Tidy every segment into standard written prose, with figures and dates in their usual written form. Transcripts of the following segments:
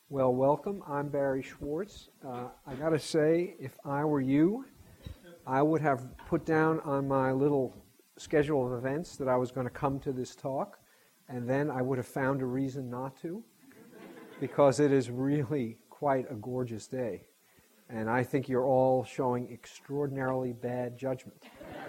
Well, welcome. I'm Barry Schwartz. I got to say, if I were you, I would have put down on my little schedule of events that I was going to come to this talk, and then I would have found a reason not to, because it is really quite a gorgeous day. And I think you're all showing extraordinarily bad judgment.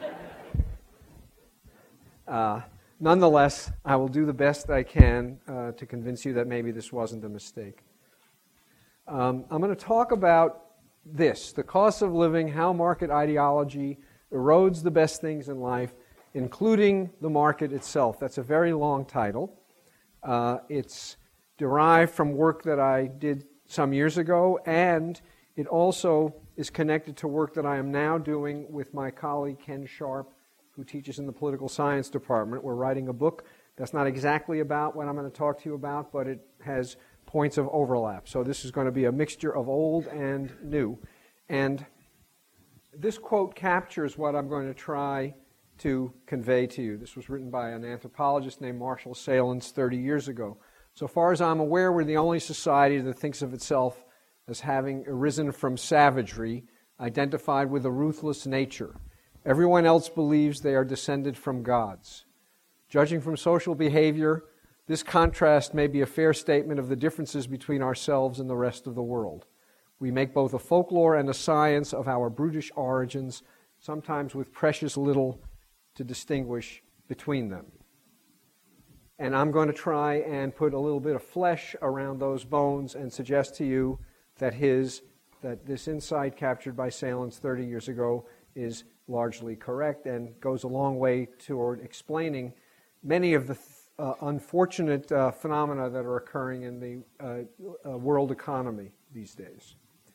Nonetheless, I will do the best I can to convince you that maybe this wasn't a mistake. I'm going to talk about this, the cost of living, how market ideology erodes the best things in life, including the market itself. That's a very long title. It's derived from work that I did some years ago, and it also is connected to work that I am now doing with my colleague Ken Sharp, who teaches in the political science department. We're writing a book that's not exactly about what I'm going to talk to you about, but it has points of overlap. So this is going to be a mixture of old and new. And this quote captures what I'm going to try to convey to you. This was written by an anthropologist named Marshall Sahlins 30 years ago. So far as I'm aware, we're the only society that thinks of itself as having arisen from savagery, identified with a ruthless nature. Everyone else believes they are descended from gods. Judging from social behavior, this contrast may be a fair statement of the differences between ourselves and the rest of the world. We make both a folklore and a science of our brutish origins, sometimes with precious little to distinguish between them. And I'm going to try and put a little bit of flesh around those bones and suggest to you that this insight captured by Sahlins 30 years ago is largely correct and goes a long way toward explaining many of the unfortunate phenomena that are occurring in the world economy these days.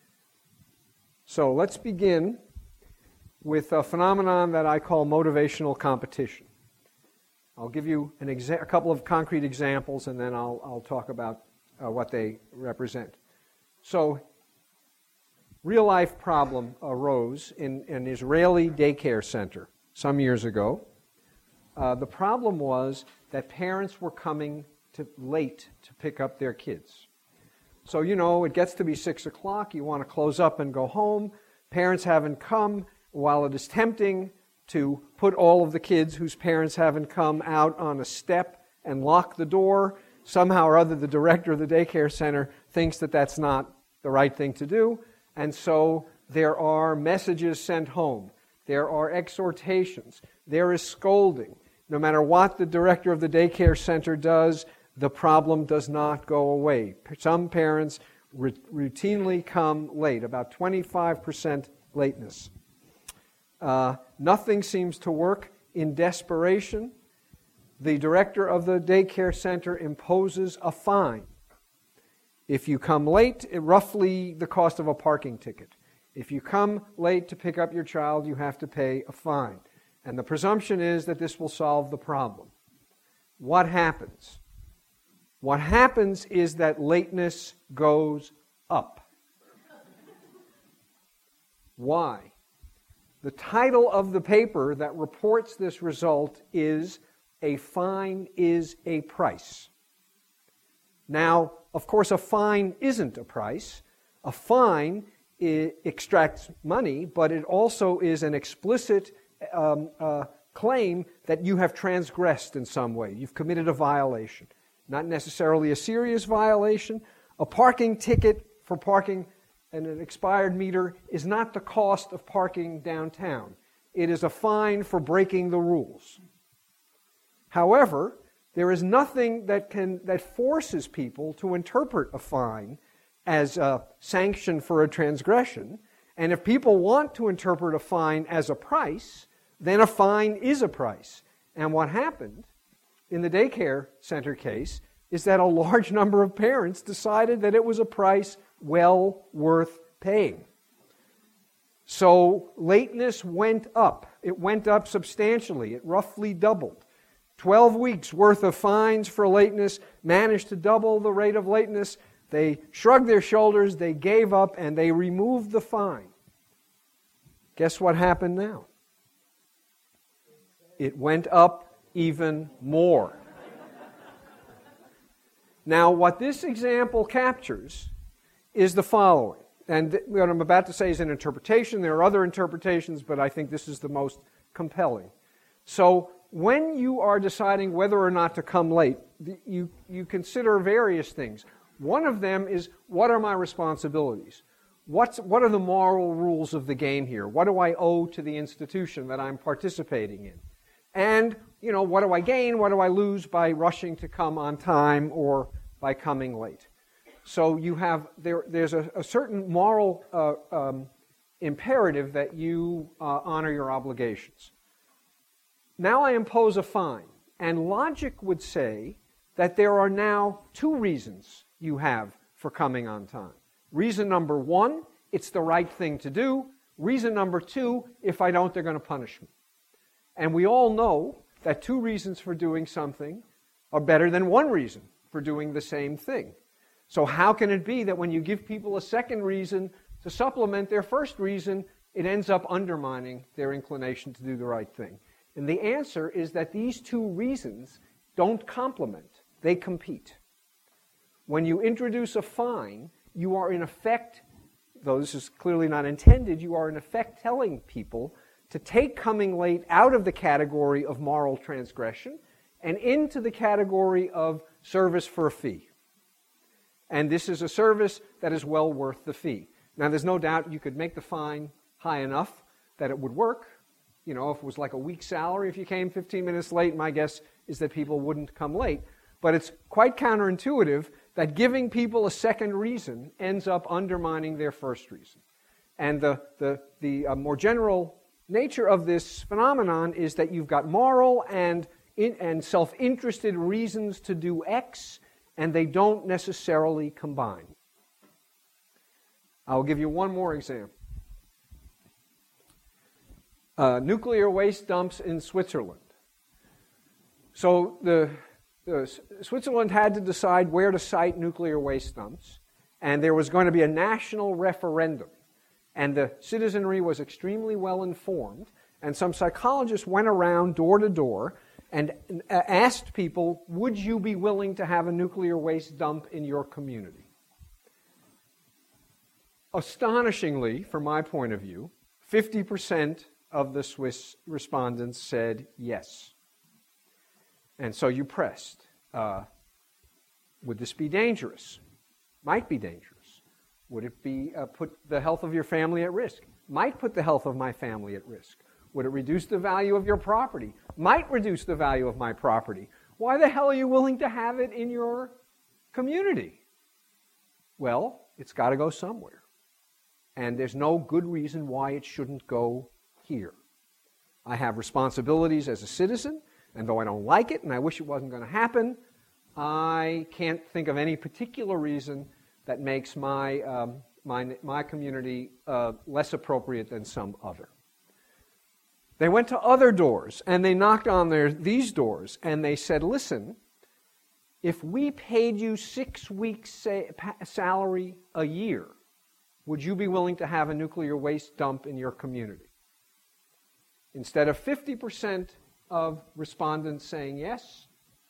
So let's begin with a phenomenon that I call motivational competition. I'll give you a couple of concrete examples, and then I'll talk about what they represent. So, real-life problem arose in an Israeli daycare center some years ago. The problem was that parents were coming late to pick up their kids. So, it gets to be 6 o'clock, you want to close up and go home. Parents haven't come. While it is tempting to put all of the kids whose parents haven't come out on a step and lock the door, somehow or other the director of the daycare center thinks that that's not the right thing to do. And so there are messages sent home. There are exhortations. There is scolding. No matter what the director of the daycare center does, the problem does not go away. Some parents routinely come late, about 25% lateness. Nothing seems to work. In desperation, the director of the daycare center imposes a fine. If you come late, roughly the cost of a parking ticket. If you come late to pick up your child, you have to pay a fine. And the presumption is that this will solve the problem. What happens? What happens is that lateness goes up. Why? The title of the paper that reports this result is "A Fine is a Price." Now, of course, a fine isn't a price. A fine extracts money, but it also is an explicit claim that you have transgressed in some way. You've committed a violation. Not necessarily a serious violation. A parking ticket for parking and an expired meter is not the cost of parking downtown. It is a fine for breaking the rules. However, there is nothing that forces people to interpret a fine as a sanction for a transgression. And if people want to interpret a fine as a price, then a fine is a price. And what happened in the daycare center case is that a large number of parents decided that it was a price well worth paying. So lateness went up. It went up substantially. It roughly doubled. 12 weeks worth of fines for lateness managed to double the rate of lateness. They shrugged their shoulders, they gave up, and they removed the fine. Guess what happened now? It went up even more. Now, what this example captures is the following. And what I'm about to say is an interpretation. There are other interpretations, but I think this is the most compelling. So when you are deciding whether or not to come late, you consider various things. One of them is, what are my responsibilities? What are the moral rules of the game here? What do I owe to the institution that I'm participating in? And, what do I gain? What do I lose by rushing to come on time or by coming late? So you have, there's a certain moral imperative that you honor your obligations. Now I impose a fine, and logic would say that there are now two reasons you have for coming on time. Reason number one, it's the right thing to do. Reason number two, if I don't, they're going to punish me. And we all know that two reasons for doing something are better than one reason for doing the same thing. So how can it be that when you give people a second reason to supplement their first reason, it ends up undermining their inclination to do the right thing? And the answer is that these two reasons don't complement, they compete. When you introduce a fine, you are in effect, though this is clearly not intended, you are in effect telling people to take coming late out of the category of moral transgression and into the category of service for a fee. And this is a service that is well worth the fee. Now, there's no doubt you could make the fine high enough that it would work. If it was like a week's salary, if you came 15 minutes late, my guess is that people wouldn't come late. But it's quite counterintuitive that giving people a second reason ends up undermining their first reason. And the more general nature of this phenomenon is that you've got moral and self-interested reasons to do X, and they don't necessarily combine. I'll give you one more example. Nuclear waste dumps in Switzerland. So Switzerland had to decide where to site nuclear waste dumps, and there was going to be a national referendum. And the citizenry was extremely well informed, and some psychologists went around door to door and asked people, would you be willing to have a nuclear waste dump in your community? Astonishingly, from my point of view, 50% of the Swiss respondents said yes. And so you pressed, would this be dangerous? Might be dangerous. Would it be put the health of your family at risk? Might put the health of my family at risk. Would it reduce the value of your property? Might reduce the value of my property. Why the hell are you willing to have it in your community? Well, it's got to go somewhere. And there's no good reason why it shouldn't go here. I have responsibilities as a citizen, and though I don't like it and I wish it wasn't going to happen, I can't think of any particular reason that makes my community less appropriate than some other. They went to other doors, and they knocked on these doors, and they said, listen, if we paid you 6 weeks' salary a year, would you be willing to have a nuclear waste dump in your community? Instead of 50% of respondents saying yes,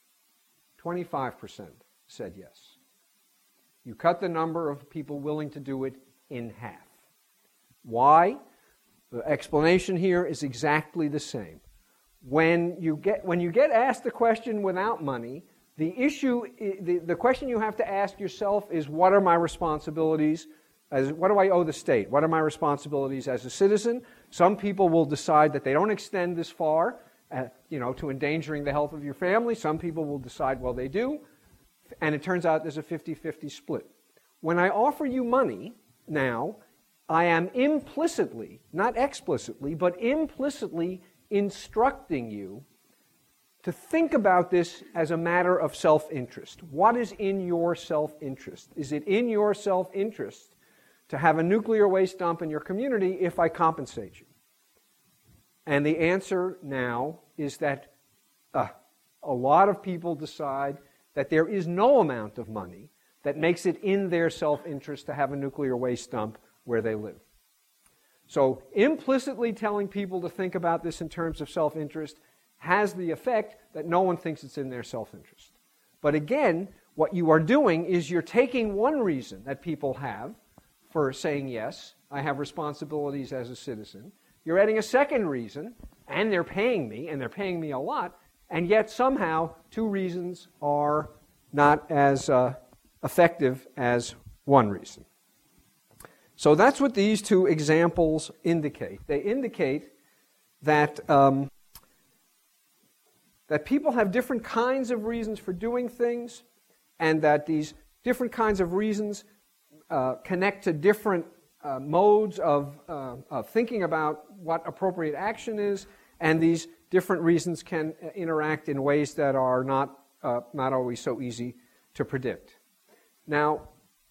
25% said yes. You cut the number of people willing to do it in half. Why? The explanation here is exactly the same. When you get asked the question without money, the question you have to ask yourself is, what are my responsibilities? What do I owe the state? What are my responsibilities as a citizen? Some people will decide that they don't extend this far, to endangering the health of your family. Some people will decide, well, they do. And it turns out there's a 50-50 split. When I offer you money now, I am implicitly, not explicitly, but implicitly instructing you to think about this as a matter of self-interest. What is in your self-interest? Is it in your self-interest to have a nuclear waste dump in your community if I compensate you? And the answer now is that a lot of people decide that there is no amount of money that makes it in their self-interest to have a nuclear waste dump where they live. So implicitly telling people to think about this in terms of self-interest has the effect that no one thinks it's in their self-interest. But again, what you are doing is you're taking one reason that people have for saying, yes, I have responsibilities as a citizen. You're adding a second reason, and they're paying me a lot, and yet somehow two reasons are not as effective as one reason. So that's what these two examples indicate. They indicate that that people have different kinds of reasons for doing things, and that these different kinds of reasons connect to different modes of thinking about what appropriate action is, and these different reasons can interact in ways that are not always so easy to predict. Now,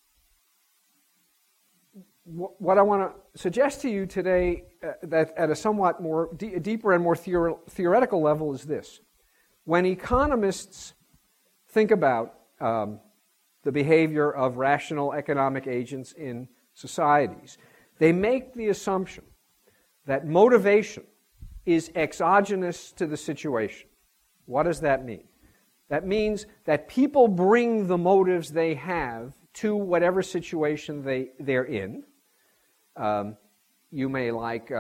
what I want to suggest to you today, that at a somewhat more deeper and more theoretical level, is this. When economists think about the behavior of rational economic agents in societies, they make the assumption that motivation is exogenous to the situation. What does that mean? That means that people bring the motives they have to whatever situation they're in. You may like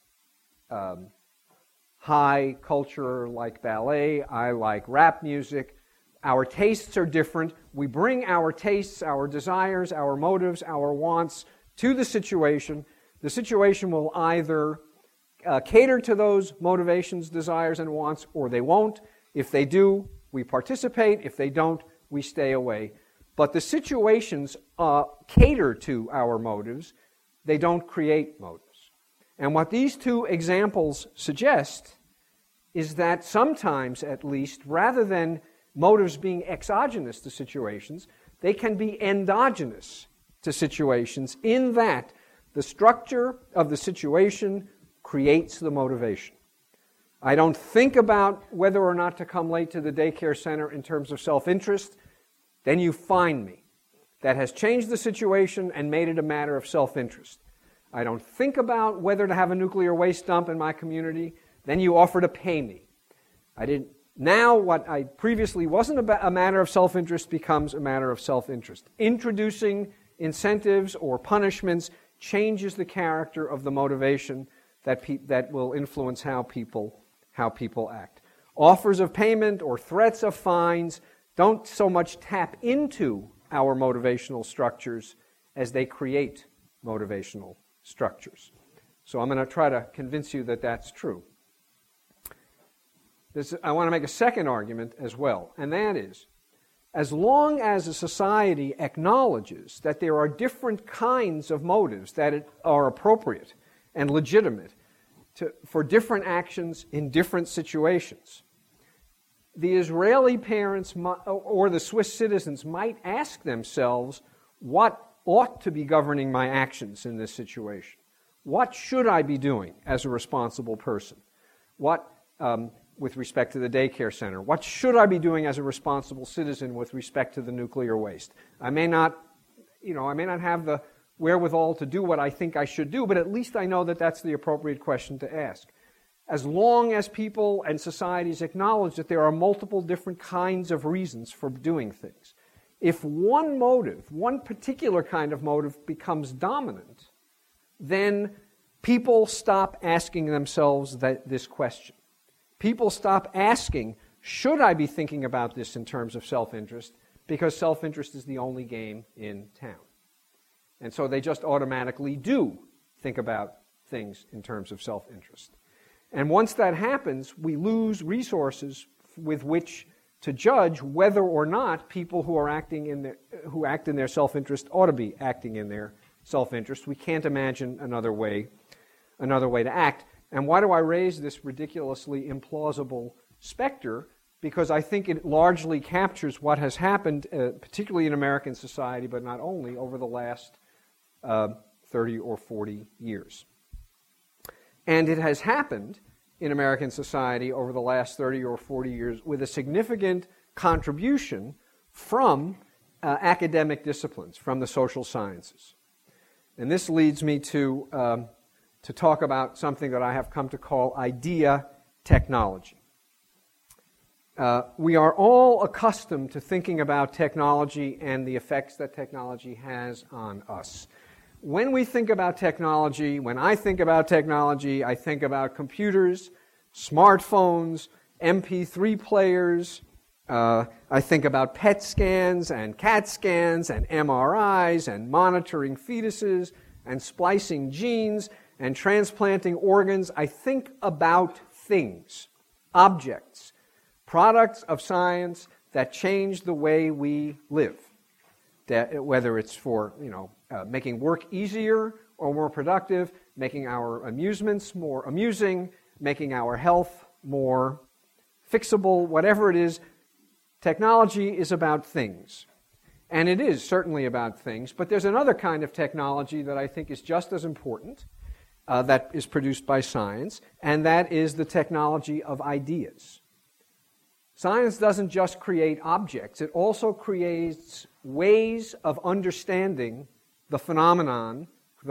high culture like ballet. I like rap music. Our tastes are different. We bring our tastes, our desires, our motives, our wants to the situation. The situation will either cater to those motivations, desires, and wants, or they won't. If they do, we participate. If they don't, we stay away. But the situations cater to our motives. They don't create motives. And what these two examples suggest is that sometimes, at least, rather than motives being exogenous to situations, they can be endogenous to situations, in that the structure of the situation creates the motivation. I don't think about whether or not to come late to the daycare center in terms of self-interest. Then you find me. That has changed the situation and made it a matter of self-interest. I don't think about whether to have a nuclear waste dump in my community. Then you offer to pay me. Now what I previously wasn't a matter of self-interest becomes a matter of self-interest. Introducing incentives or punishments changes the character of the motivation that will influence how people act. Offers of payment or threats of fines don't so much tap into our motivational structures as they create motivational structures. So I'm going to try to convince you that that's true. I want to make a second argument as well, and that is, as long as a society acknowledges that there are different kinds of motives that are appropriate and legitimate for different actions in different situations, the Israeli parents or the Swiss citizens might ask themselves, what ought to be governing my actions in this situation? What should I be doing as a responsible person? What, with respect to the daycare center? What should I be doing as a responsible citizen with respect to the nuclear waste? I may not have the wherewithal to do what I think I should do, but at least I know that that's the appropriate question to ask. As long as people and societies acknowledge that there are multiple different kinds of reasons for doing things, if one motive, one particular kind of motive becomes dominant, then people stop asking themselves this question. People stop asking, should I be thinking about this in terms of self-interest? Because self-interest is the only game in town. And so they just automatically do think about things in terms of self-interest. And once that happens, we lose resources with which to judge whether or not people who act in their self-interest ought to be acting in their self-interest. We can't imagine another way to act. And why do I raise this ridiculously implausible specter? Because I think it largely captures what has happened, particularly in American society, but not only, over the last 30 or 40 years. And it has happened in American society over the last 30 or 40 years with a significant contribution from academic disciplines, from the social sciences. And this leads me to talk about something that I have come to call idea technology. we are all accustomed to thinking about technology and the effects that technology has on us. When we think about technology, when I think about technology, I think about computers, smartphones, MP3 players. I think about PET scans and CAT scans and MRIs and monitoring fetuses and splicing genes and transplanting organs. I think about things, objects, products of science that change the way we live, whether it's for making work easier or more productive, making our amusements more amusing, making our health more fixable, whatever it is. Technology is about things. And it is certainly about things, but there's another kind of technology that I think is just as important that is produced by science, and that is the technology of ideas. Science doesn't just create objects, it also creates ways of understanding the phenomena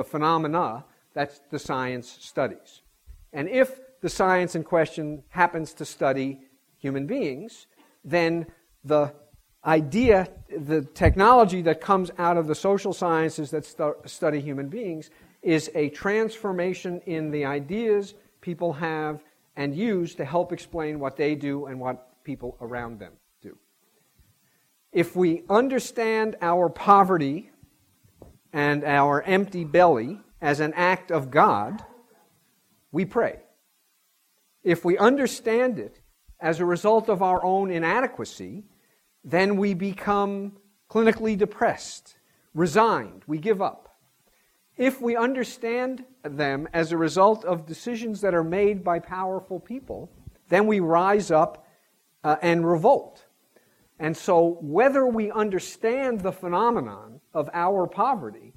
that the science studies. And if the science in question happens to study human beings, then the idea, the technology that comes out of the social sciences that study human beings is a transformation in the ideas people have and use to help explain what they do and what people around them do. If we understand our poverty and our empty belly as an act of God, we pray. If we understand it as a result of our own inadequacy, then we become clinically depressed, resigned, we give up. If we understand them as a result of decisions that are made by powerful people, then we rise up and revolt. And so whether we understand the phenomenon of our poverty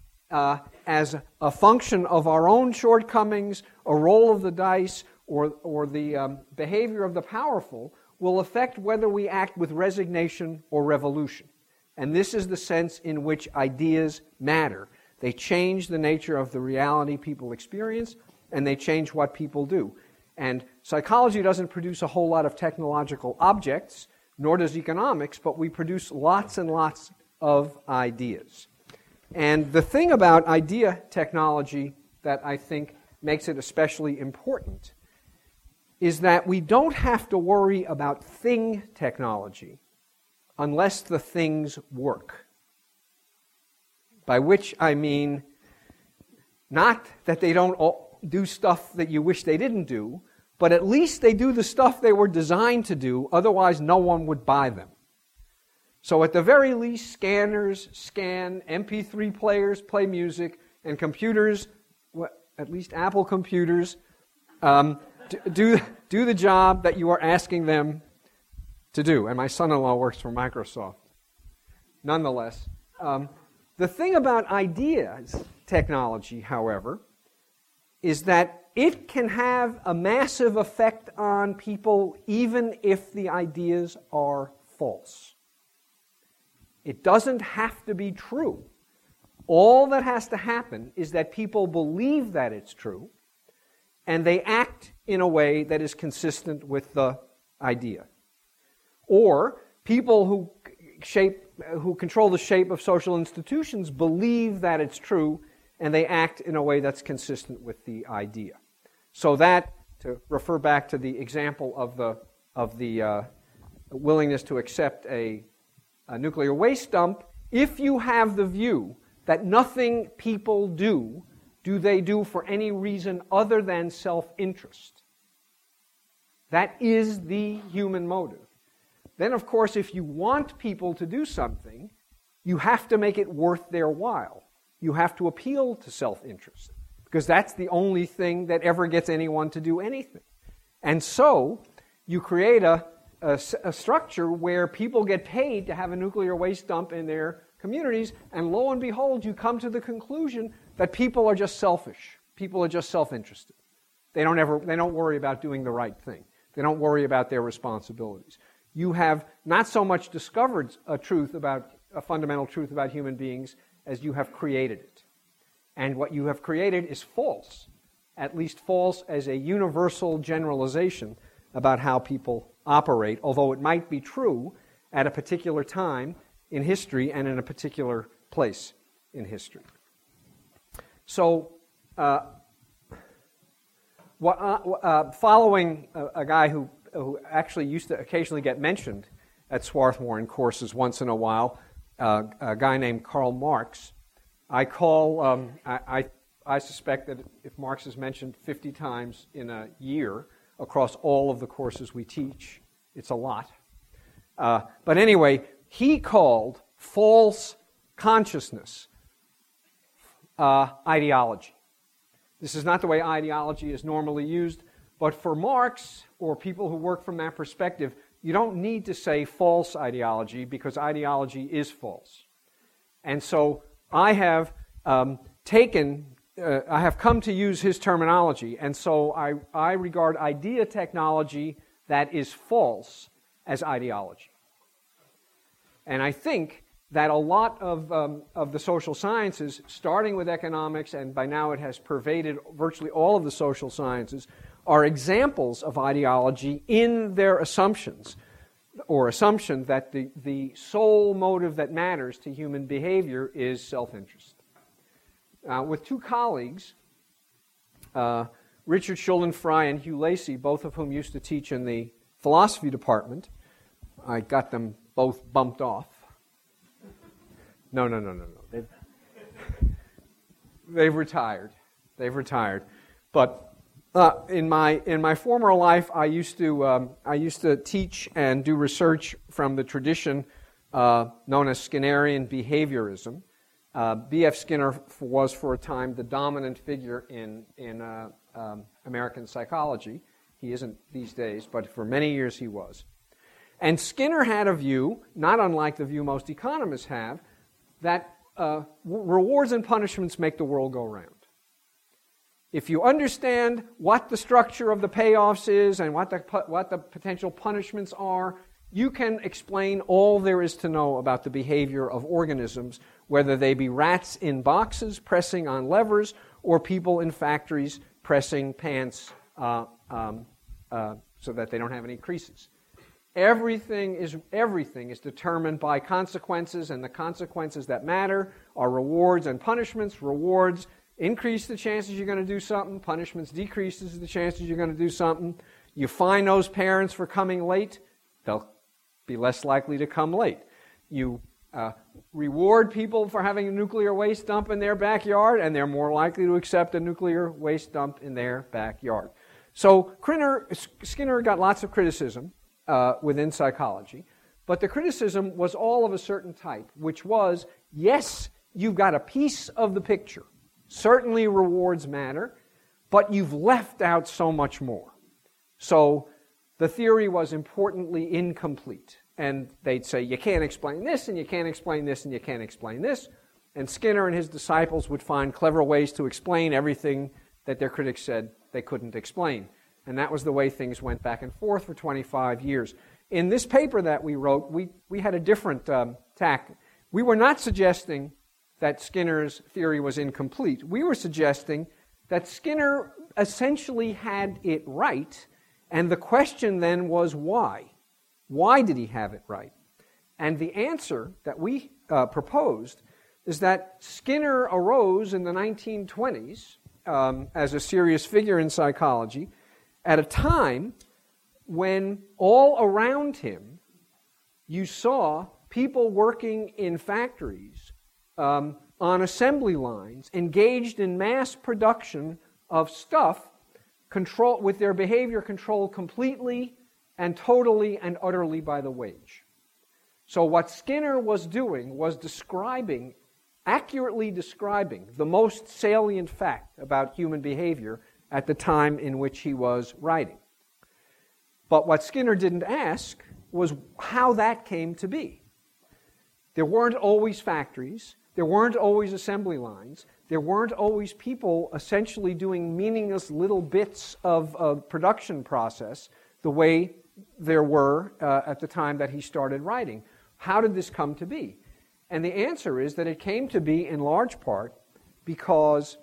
as a function of our own shortcomings, a roll of the dice, or the behavior of the powerful, will affect whether we act with resignation or revolution. And this is the sense in which ideas matter. They change the nature of the reality people experience, and they change what people do. And psychology doesn't produce a whole lot of technological objects, nor does economics, but we produce lots and lots of ideas. And the thing about idea technology that I think makes it especially important is that we don't have to worry about thing technology unless the things work. By which I mean not that they don't do stuff that you wish they didn't do, but at least they do the stuff they were designed to do, otherwise no one would buy them. So at the very least, scanners scan, MP3 players play music, and computers, at least Apple computers, do the job that you are asking them to do. And my son-in-law works for Microsoft. Nonetheless, the thing about ideas technology, however, is that it can have a massive effect on people even if the ideas are false. It doesn't have to be true. All that has to happen is that people believe that it's true, and they act in a way that is consistent with the idea. Or people who control the shape of social institutions believe that it's true, and they act in a way that's consistent with the idea. So that, to refer back to the example of the willingness to accept a nuclear waste dump, if you have the view that nothing people do they do for any reason other than self-interest, that is the human motive. Then, of course, if you want people to do something, you have to make it worth their while. You have to appeal to self-interest, because that's the only thing that ever gets anyone to do anything. And so you create a structure where people get paid to have a nuclear waste dump in their communities, and lo and behold, you come to the conclusion that people are just selfish. People are just self-interested. They don't worry about doing the right thing. They don't worry about their responsibilities. You have not so much discovered a fundamental truth about human beings as you have created it. And what you have created is false, at least false as a universal generalization about how people operate, although it might be true at a particular time in history and in a particular place in history. So, following a guy who actually used to occasionally get mentioned at Swarthmore in courses once in a while, a guy named Karl Marx, I suspect that if Marx is mentioned 50 times in a year across all of the courses we teach, it's a lot. But anyway, he called false consciousness ideology. This is not the way ideology is normally used, but for Marx, or people who work from that perspective, you don't need to say false ideology because ideology is false. And so I have come to use his terminology, and so I regard idea technology that is false as ideology. And I think that a lot of the social sciences, starting with economics, and by now it has pervaded virtually all of the social sciences, are examples of ideology in their assumptions, or assumption that the sole motive that matters to human behavior is self-interest. With two colleagues, Richard Schuldenfrei and Hugh Lacey, both of whom used to teach in the philosophy department, I got them both bumped off. No. They've retired. But in my former life, I used to teach and do research from the tradition known as Skinnerian behaviorism. B.F. Skinner was for a time the dominant figure in American psychology. He isn't these days, but for many years he was. And Skinner had a view, not unlike the view most economists have, that rewards and punishments make the world go round. If you understand what the structure of the payoffs is and what the potential punishments are, you can explain all there is to know about the behavior of organisms, whether they be rats in boxes pressing on levers or people in factories pressing pants so that they don't have any creases. Everything is determined by consequences, and the consequences that matter are rewards and punishments. Rewards increase the chances you're going to do something. Punishments decreases the chances you're going to do something. You fine those parents for coming late, they'll be less likely to come late. You reward people for having a nuclear waste dump in their backyard, and they're more likely to accept a nuclear waste dump in their backyard. So Skinner got lots of criticism within psychology, but the criticism was all of a certain type, which was, yes, you've got a piece of the picture. Certainly rewards matter, but you've left out so much more. So the theory was importantly incomplete. And they'd say, you can't explain this, and you can't explain this, and you can't explain this. And Skinner and his disciples would find clever ways to explain everything that their critics said they couldn't explain. And that was the way things went back and forth for 25 years. In this paper that we wrote, we had a different tack. We were not suggesting that Skinner's theory was incomplete. We were suggesting that Skinner essentially had it right, and the question then was why? Why did he have it right? And the answer that we proposed is that Skinner arose in the 1920s as a serious figure in psychology at a time when all around him you saw people working in factories on assembly lines engaged in mass production of stuff with their behavior controlled completely and totally and utterly by the wage. So what Skinner was doing was accurately describing the most salient fact about human behavior at the time in which he was writing. But what Skinner didn't ask was how that came to be. There weren't always factories. There weren't always assembly lines. There weren't always people essentially doing meaningless little bits of a production process the way there were at the time that he started writing. How did this come to be? And the answer is that it came to be in large part because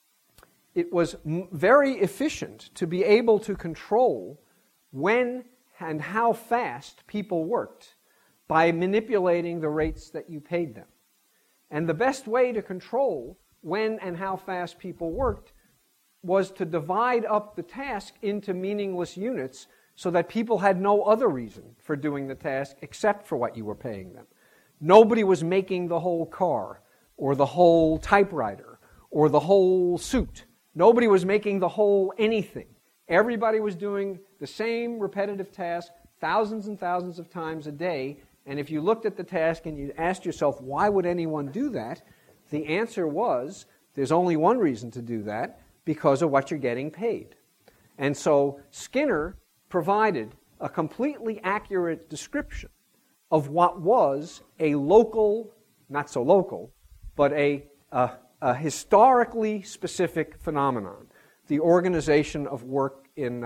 it was very efficient to be able to control when and how fast people worked by manipulating the rates that you paid them. And the best way to control when and how fast people worked was to divide up the task into meaningless units so that people had no other reason for doing the task except for what you were paying them. Nobody was making the whole car or the whole typewriter or the whole suit. Nobody was making the whole anything. Everybody was doing the same repetitive task thousands and thousands of times a day. And if you looked at the task and you asked yourself, why would anyone do that? The answer was, there's only one reason to do that, because of what you're getting paid. And so Skinner provided a completely accurate description of what was a local, not so local, but a historically specific phenomenon, the organization of work in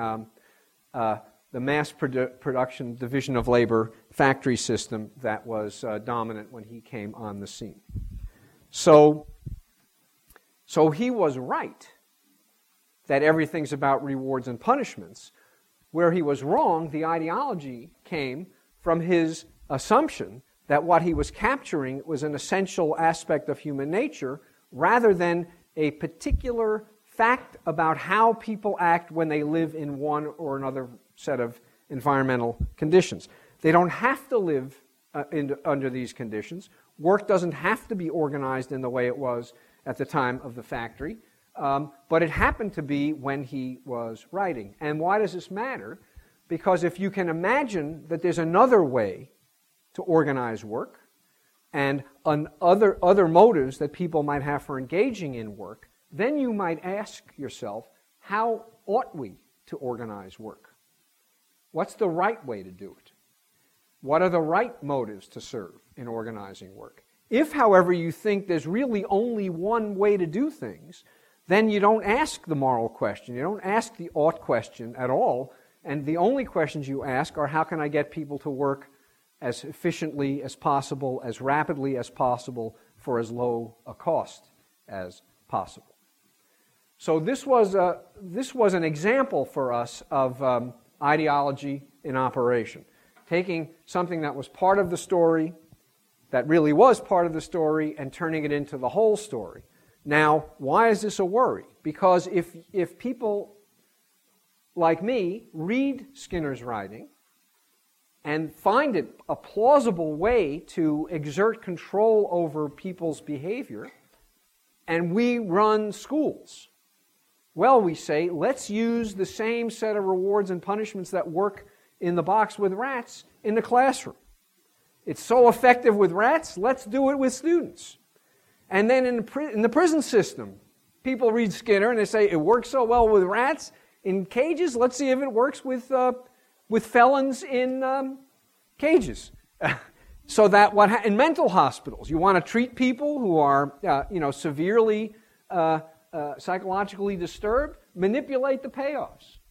the mass production division of labor factory system that was dominant when he came on the scene. So he was right that everything's about rewards and punishments. Where he was wrong, the ideology came from his assumption that what he was capturing was an essential aspect of human nature rather than a particular fact about how people act when they live in one or another set of environmental conditions. They don't have to live under these conditions. Work doesn't have to be organized in the way it was at the time of the factory. But it happened to be when he was writing. And why does this matter? Because if you can imagine that there's another way to organize work and other motives that people might have for engaging in work, then you might ask yourself, how ought we to organize work? What's the right way to do it? What are the right motives to serve in organizing work? If, however, you think there's really only one way to do things, then you don't ask the moral question. You don't ask the ought question at all. And the only questions you ask are, how can I get people to work as efficiently as possible, as rapidly as possible, for as low a cost as possible? So this was an example for us of ideology in operation. Taking something that was part of the story, that really was part of the story, and turning it into the whole story. Now, why is this a worry? Because if people like me read Skinner's writing and find it a plausible way to exert control over people's behavior, and we run schools, well, we say, let's use the same set of rewards and punishments that work in the box with rats in the classroom. It's so effective with rats, let's do it with students. And then in the prison system, people read Skinner and they say, it works so well with rats in cages, let's see if it works with felons in cages. So that in mental hospitals, you want to treat people who are severely psychologically disturbed, manipulate the payoffs.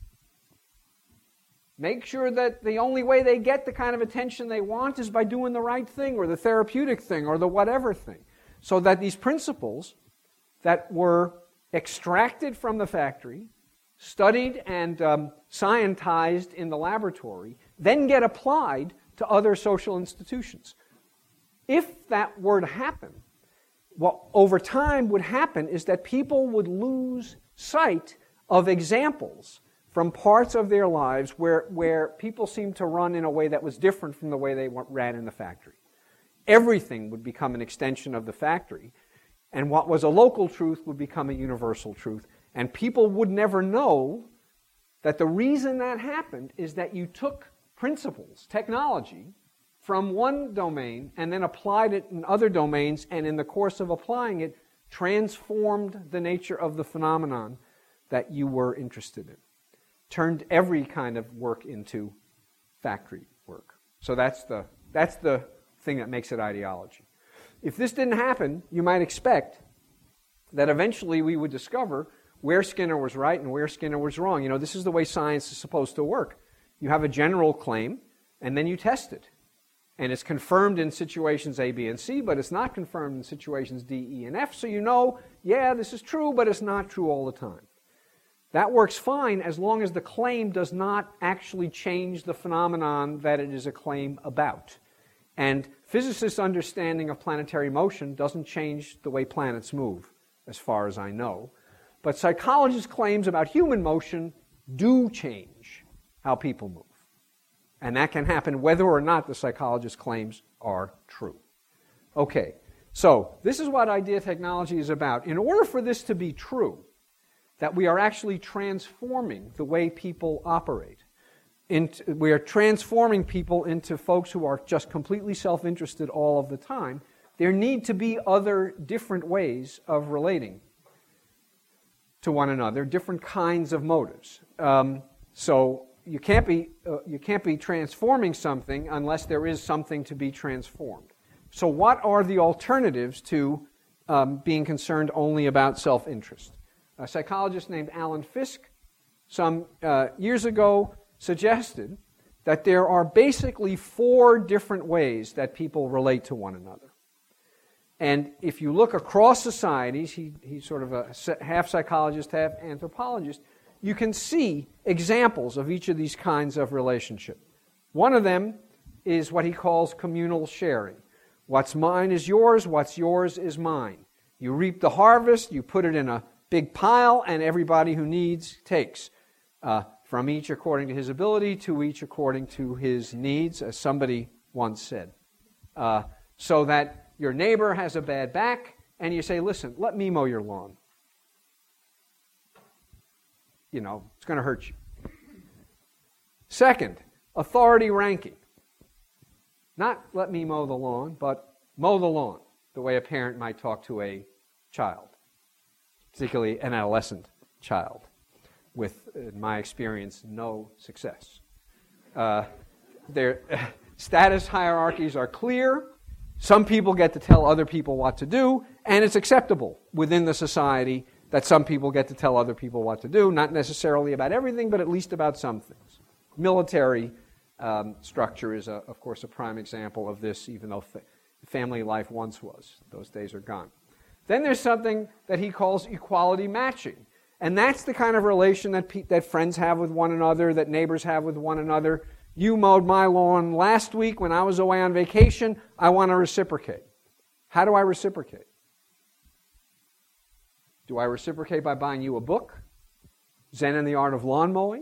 Make sure that the only way they get the kind of attention they want is by doing the right thing or the therapeutic thing or the whatever thing. So that these principles that were extracted from the factory, studied and scientized in the laboratory, then get applied to other social institutions. If that were to happen, what over time would happen is that people would lose sight of examples from parts of their lives where people seemed to run in a way that was different from the way they ran in the factory. Everything would become an extension of the factory, and what was a local truth would become a universal truth. And people would never know that the reason that happened is that you took principles, technology, from one domain and then applied it in other domains, and in the course of applying it, transformed the nature of the phenomenon that you were interested in. Turned every kind of work into factory work. So that's the thing that makes it ideology. If this didn't happen, you might expect that eventually we would discover where Skinner was right and where Skinner was wrong. You know, this is the way science is supposed to work. You have a general claim, and then you test it. And it's confirmed in situations A, B, and C, but it's not confirmed in situations D, E, and F, so you know, yeah, this is true, but it's not true all the time. That works fine as long as the claim does not actually change the phenomenon that it is a claim about. And physicists' understanding of planetary motion doesn't change the way planets move, as far as I know. But psychologists' claims about human motion do change how people move. And that can happen whether or not the psychologist's claims are true. Okay, so this is what idea technology is about. In order for this to be true, that we are actually transforming the way people operate. We are transforming people into folks who are just completely self-interested all of the time. There need to be other different ways of relating to one another, different kinds of motives. So you can't be transforming something unless there is something to be transformed. So what are the alternatives to being concerned only about self-interest? A psychologist named Alan Fiske some years ago suggested that there are basically 4 different ways that people relate to one another. And if you look across societies, he's sort of a half psychologist, half anthropologist, you can see examples of each of these kinds of relationship. One of them is what he calls communal sharing. What's mine is yours, what's yours is mine. You reap the harvest, you put it in a big pile, and everybody who needs takes. From each according to his ability, to each according to his needs, as somebody once said. So that your neighbor has a bad back, and you say, listen, let me mow your lawn. You know, it's going to hurt you. Second, authority ranking. Not let me mow the lawn, but mow the lawn, the way a parent might talk to a child, particularly an adolescent child, with, in my experience, no success. Their status hierarchies are clear. Some people get to tell other people what to do, and it's acceptable within the society that some people get to tell other people what to do, not necessarily about everything, but at least about some things. Military structure is, of course, a prime example of this, even though family life once was. Those days are gone. Then there's something that he calls equality matching. And that's the kind of relation that friends have with one another, that neighbors have with one another. You mowed my lawn last week when I was away on vacation. I want to reciprocate. How do I reciprocate? Do I reciprocate by buying you a book? Zen and the Art of Lawn Mowing?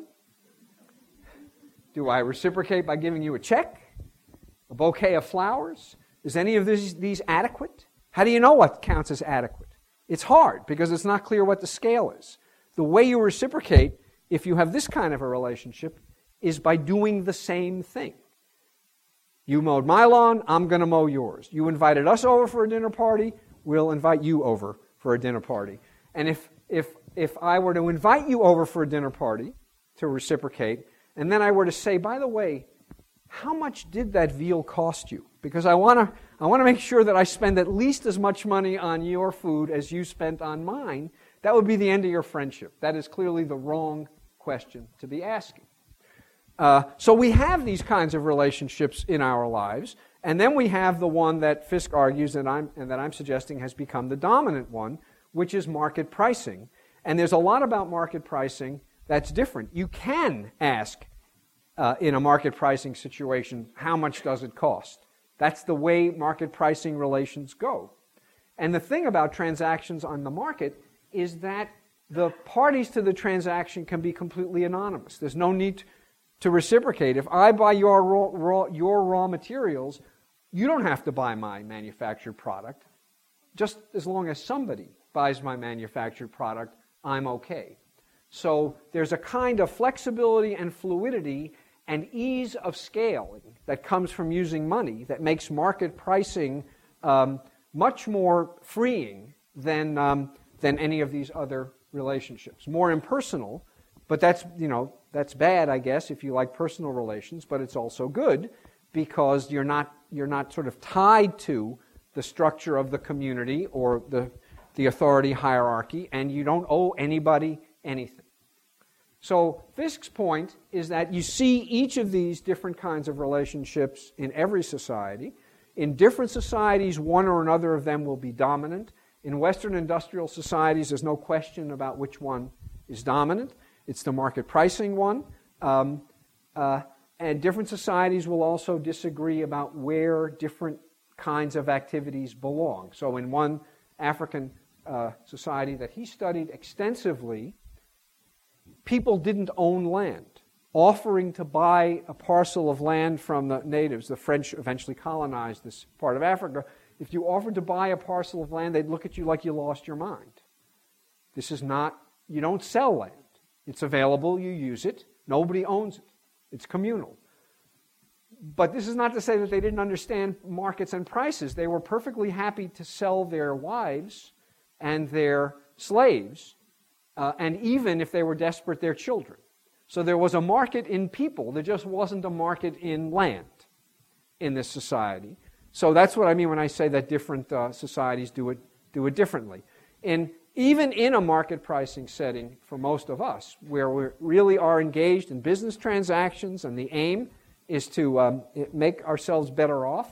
Do I reciprocate by giving you a check? A bouquet of flowers? Is any of these adequate? How do you know what counts as adequate? It's hard because it's not clear what the scale is. The way you reciprocate, if you have this kind of a relationship, is by doing the same thing. You mowed my lawn, I'm going to mow yours. You invited us over for a dinner party, we'll invite you over for a dinner party. And if I were to invite you over for a dinner party to reciprocate, and then I were to say, by the way, how much did that veal cost you? Because I want to make sure that I spend at least as much money on your food as you spent on mine. That would be the end of your friendship. That is clearly the wrong question to be asking. So we have these kinds of relationships in our lives, and then we have the one that Fiske argues and that I'm suggesting has become the dominant one, which is market pricing. And there's a lot about market pricing that's different. You can ask in a market pricing situation, how much does it cost? That's the way market pricing relations go. And the thing about transactions on the market is that the parties to the transaction can be completely anonymous. There's no need to reciprocate. If I buy your raw materials, you don't have to buy my manufactured product. Just as long as somebody buys my manufactured product, I'm okay. So there's a kind of flexibility and fluidity and ease of scaling that comes from using money that makes market pricing much more freeing than any of these other relationships. More impersonal, but that's bad, I guess, if you like personal relations, but it's also good because you're not sort of tied to the structure of the community or the authority hierarchy, and you don't owe anybody anything. So Fiske's point is that you see each of these different kinds of relationships in every society. In different societies, one or another of them will be dominant. In Western industrial societies, there's no question about which one is dominant. It's the market pricing one. And different societies will also disagree about where different kinds of activities belong. So in one African society that he studied extensively, people didn't own land. Offering to buy a parcel of land from the natives, the French eventually colonized this part of Africa, if you offered to buy a parcel of land, they'd look at you like you lost your mind. This is not, you don't sell land. It's available, you use it, nobody owns it. It's communal. But this is not to say that they didn't understand markets and prices. They were perfectly happy to sell their wives and their slaves, and even if they were desperate, their children. So there was a market in people. There just wasn't a market in land in this society. So that's what I mean when I say that different societies do it differently. Even in a market pricing setting for most of us, where we really are engaged in business transactions and the aim is to make ourselves better off,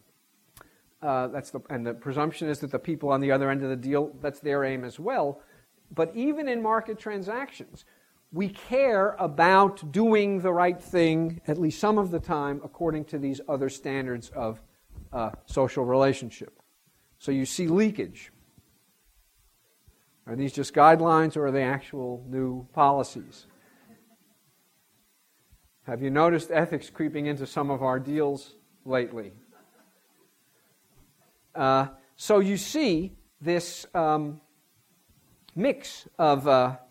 and the presumption is that the people on the other end of the deal, that's their aim as well. But even in market transactions, we care about doing the right thing, at least some of the time, according to these other standards of social relationship. So you see leakage. Are these just guidelines or are they actual new policies? Have you noticed ethics creeping into some of our deals lately? So you see this mix of,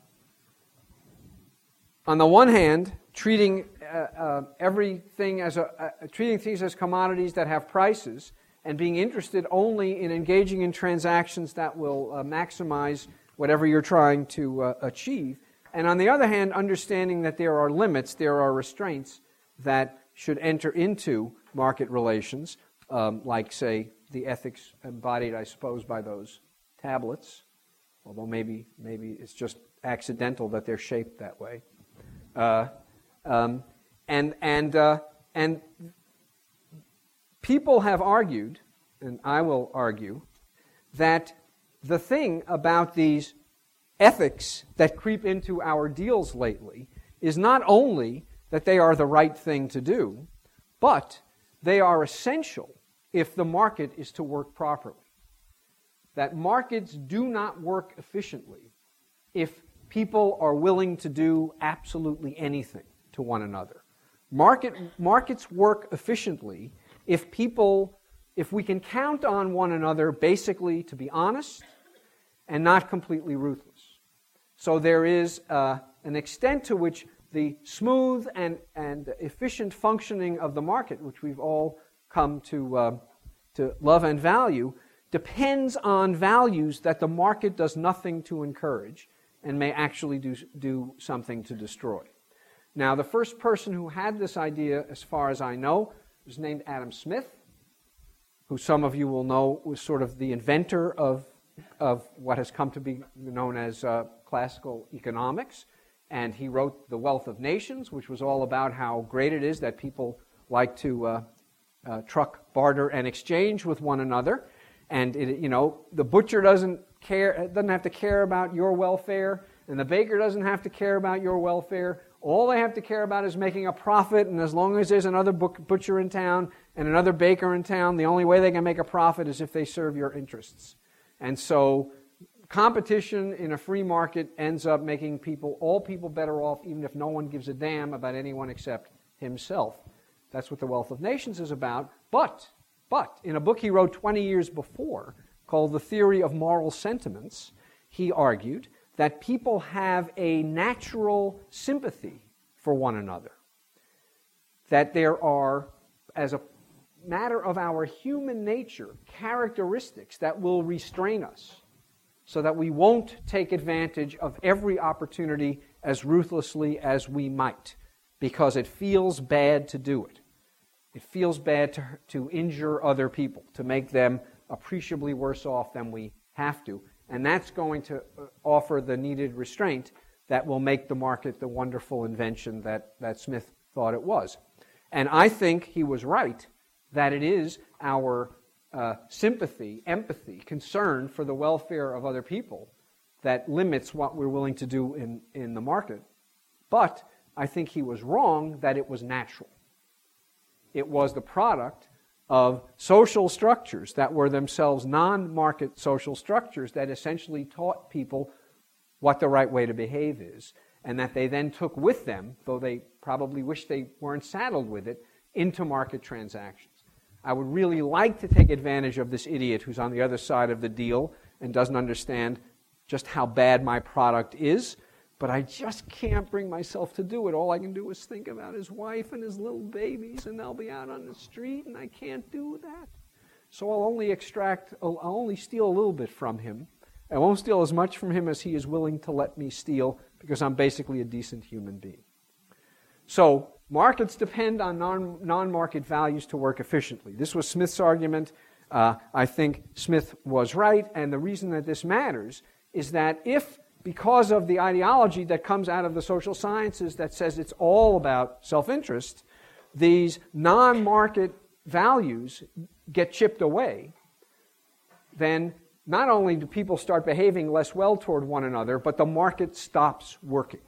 on the one hand, treating treating things as commodities that have prices, and being interested only in engaging in transactions that will maximize whatever you're trying to achieve. And on the other hand, understanding that there are limits, there are restraints that should enter into market relations, like, say, the ethics embodied, I suppose, by those tablets, although maybe it's just accidental that they're shaped that way. And people have argued, and I will argue, that the thing about these ethics that creep into our deals lately is not only that they are the right thing to do, but they are essential if the market is to work properly. That markets do not work efficiently if people are willing to do absolutely anything to one another. Markets work efficiently if we can count on one another basically to be honest and not completely ruthless. So there is an extent to which the smooth and efficient functioning of the market, which we've all come to love and value, depends on values that the market does nothing to encourage and may actually do something to destroy. Now, the first person who had this idea, as far as I know, was named Adam Smith, who some of you will know was sort of the inventor of what has come to be known as classical economics. And he wrote The Wealth of Nations, which was all about how great it is that people like to truck, barter, and exchange with one another. And the butcher doesn't have to care about your welfare, and the baker doesn't have to care about your welfare. All they have to care about is making a profit, and as long as there's another butcher in town and another baker in town, the only way they can make a profit is if they serve your interests. And so competition in a free market ends up making all people better off, even if no one gives a damn about anyone except himself. That's what The Wealth of Nations is about. But in a book he wrote 20 years before, called The Theory of Moral Sentiments, he argued that people have a natural sympathy for one another. That there are, as a matter of our human nature, characteristics that will restrain us so that we won't take advantage of every opportunity as ruthlessly as we might, because it feels bad to do it. It feels bad to injure other people, to make them appreciably worse off than we have to. And that's going to offer the needed restraint that will make the market the wonderful invention that Smith thought it was. And I think he was right that it is our sympathy, empathy, concern for the welfare of other people that limits what we're willing to do in the market. But I think he was wrong that it was natural. It was the product of social structures that were themselves non-market social structures that essentially taught people what the right way to behave is, and that they then took with them, though they probably wish they weren't saddled with it, into market transactions. I would really like to take advantage of this idiot who's on the other side of the deal and doesn't understand just how bad my product is, but I just can't bring myself to do it. All I can do is think about his wife and his little babies, and they'll be out on the street, and I can't do that. So I'll only steal a little bit from him. I won't steal as much from him as he is willing to let me steal, because I'm basically a decent human being. So markets depend on non-market values to work efficiently. This was Smith's argument. I think Smith was right, and the reason that this matters is that if, because of the ideology that comes out of the social sciences that says it's all about self-interest, these non-market values get chipped away, then not only do people start behaving less well toward one another, but the market stops working.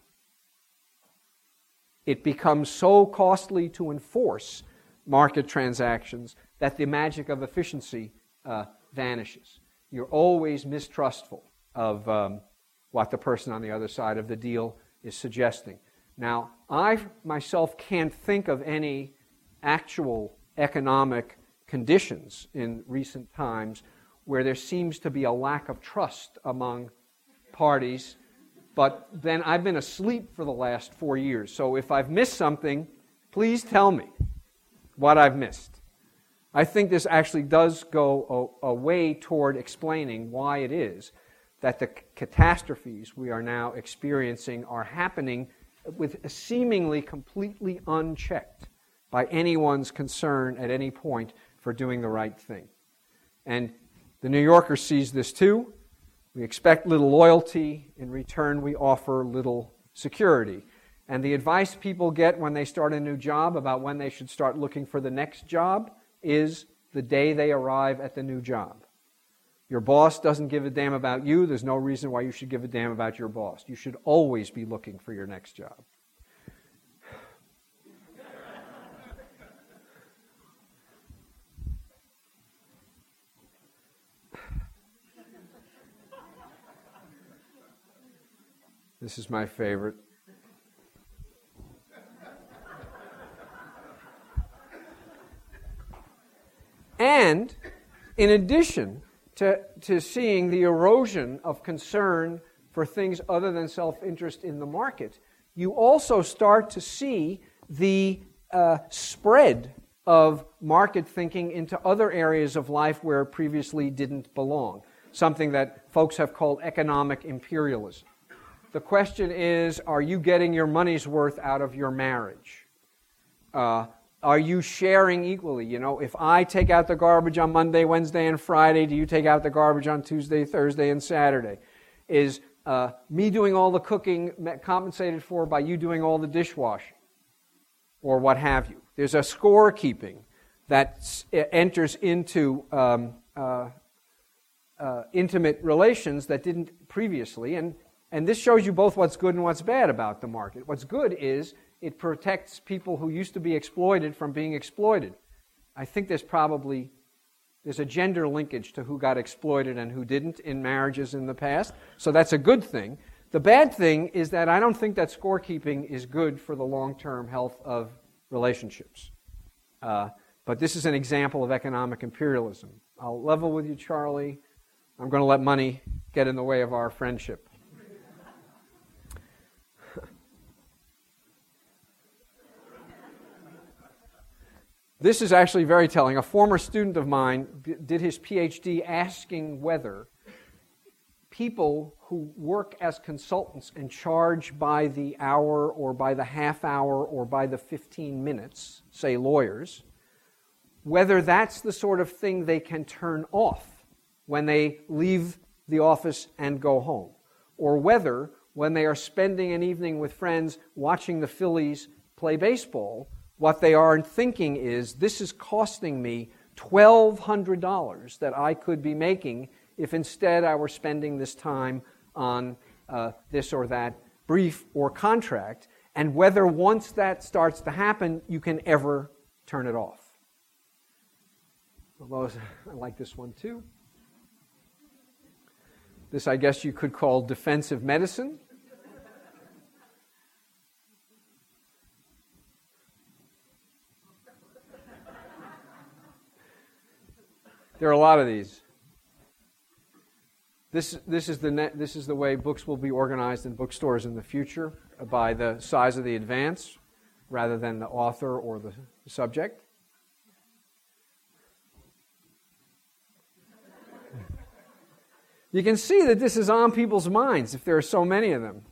It becomes so costly to enforce market transactions that the magic of efficiency vanishes. You're always mistrustful of what the person on the other side of the deal is suggesting. Now, I myself can't think of any actual economic conditions in recent times where there seems to be a lack of trust among parties, but then I've been asleep for the last 4 years. So if I've missed something, please tell me what I've missed. I think this actually does go a way toward explaining why it is that the catastrophes we are now experiencing are happening with seemingly completely unchecked by anyone's concern at any point for doing the right thing. And the New Yorker sees this too. We expect little loyalty. In return, we offer little security. And the advice people get when they start a new job about when they should start looking for the next job is the day they arrive at the new job. Your boss doesn't give a damn about you. There's no reason why you should give a damn about your boss. You should always be looking for your next job. This is my favorite. And in addition to seeing the erosion of concern for things other than self-interest in the market, you also start to see the spread of market thinking into other areas of life where it previously didn't belong, something that folks have called economic imperialism. The question is, are you getting your money's worth out of your marriage? Are you sharing equally? You know, if I take out the garbage on Monday, Wednesday, and Friday, do you take out the garbage on Tuesday, Thursday, and Saturday? Is me doing all the cooking compensated for by you doing all the dishwashing? Or what have you? There's a scorekeeping that enters into intimate relations that didn't previously. And this shows you both what's good and what's bad about the market. What's good is it protects people who used to be exploited from being exploited. I think there's a gender linkage to who got exploited and who didn't in marriages in the past, so that's a good thing. The bad thing is that I don't think that scorekeeping is good for the long-term health of relationships. But this is an example of economic imperialism. I'll level with you, Charlie. I'm going to let money get in the way of our friendship. This is actually very telling. A former student of mine did his PhD asking whether people who work as consultants and charge by the hour or by the half hour or by the 15 minutes, say lawyers, whether that's the sort of thing they can turn off when they leave the office and go home, or whether when they are spending an evening with friends watching the Phillies play baseball, what they are thinking is, this is costing me $1,200 that I could be making if instead I were spending this time on this or that brief or contract, and whether once that starts to happen, you can ever turn it off. Although I like this one too. This, I guess you could call defensive medicine. There are a lot of these. This is the way books will be organized in bookstores in the future, by the size of the advance rather than the author or the subject. You can see that this is on people's minds if there are so many of them.